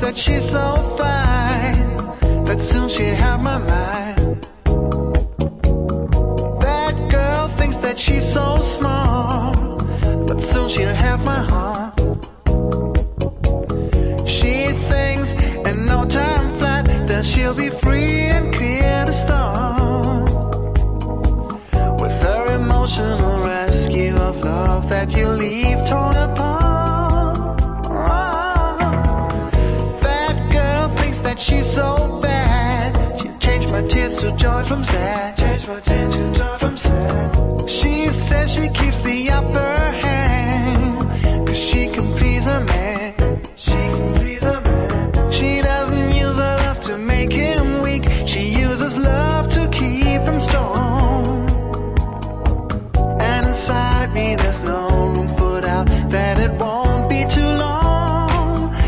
that she's so fine, that soon she'll have my mind. That girl thinks that she's so small, but soon she'll have my heart. She thinks in no time flat that she'll be free and clear to storm. With her emotional rescue of love that you leave torn apart. That girl thinks that she's so bad, she changed my tears to joy from sad.